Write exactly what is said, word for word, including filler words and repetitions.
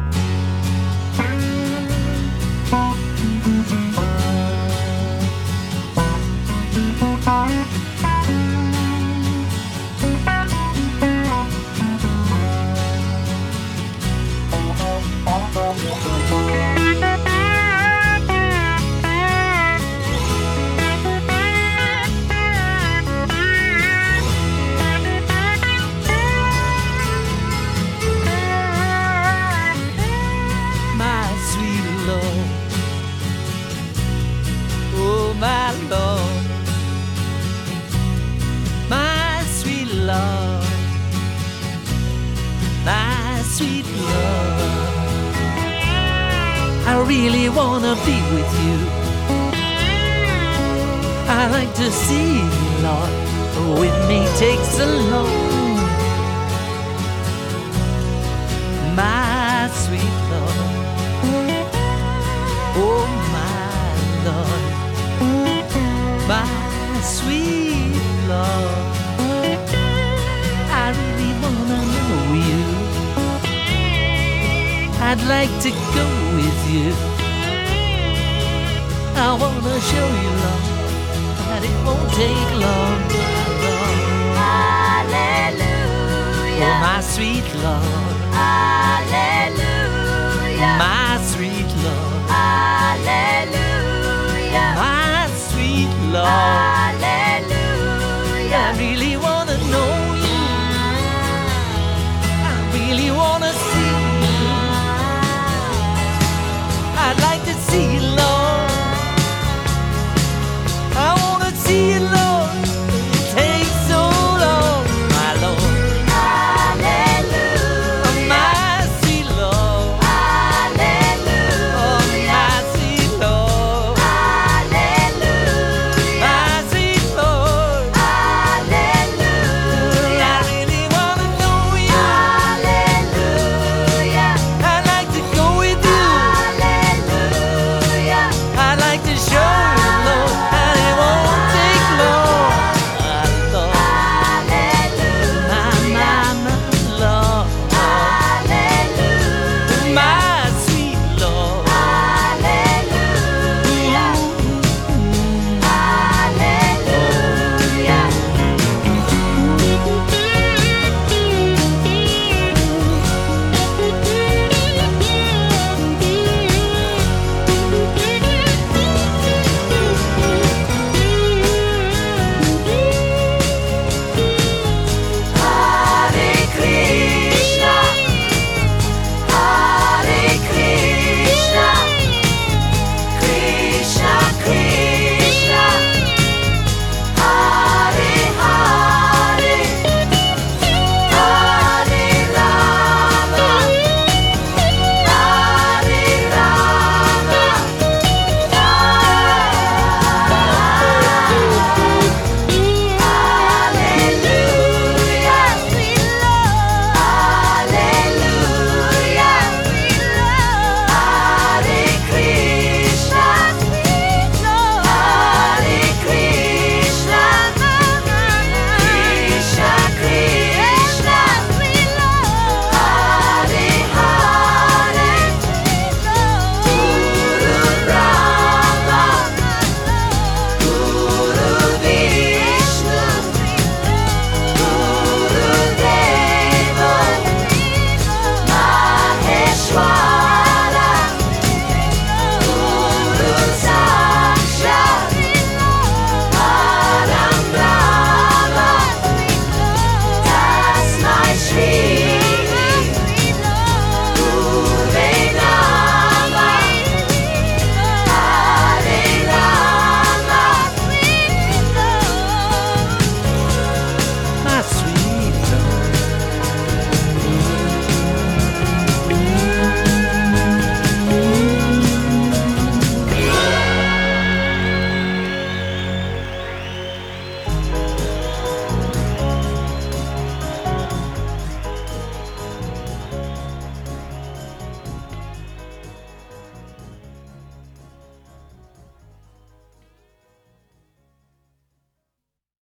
My love, my sweet love, my sweet love, I really wanna be with you. I like to see you, Lord, with me take so long. My sweet love, oh my Lord, my sweet love, I really wanna know you. I'd like to go with you. I wanna show you, love, that it won't take long. Hallelujah. Oh, my sweet love. Hallelujah. My sweet love. Hallelujah. My sweet love. Hallelujah. I really wanna know you. I really wanna see